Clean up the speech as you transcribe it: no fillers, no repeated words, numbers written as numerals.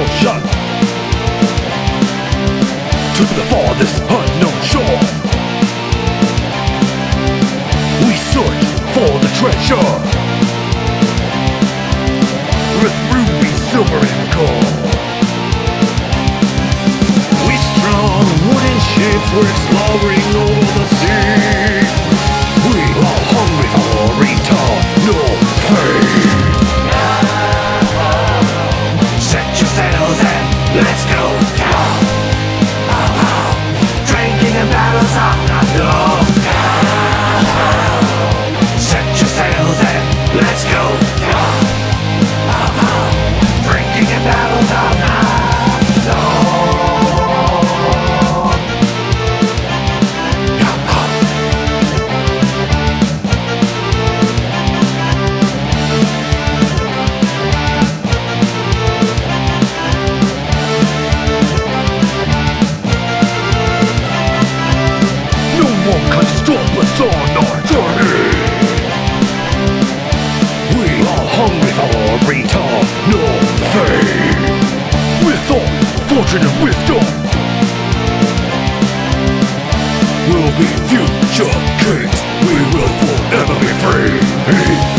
ocean, to the farthest unknown shore. We search for the treasure, with ruby, silver, and gold. We strong wooden ships, we're exploring over the sea. We are hungry for return, no fate. Set your sails and let's go. Drinking and battles are not no. Set your sails and let's go. Drinking and battles are not no. Stop us on our journey. We are hungry for return, no fate. With all fortune and wisdom, we'll be future kings. We will forever be free.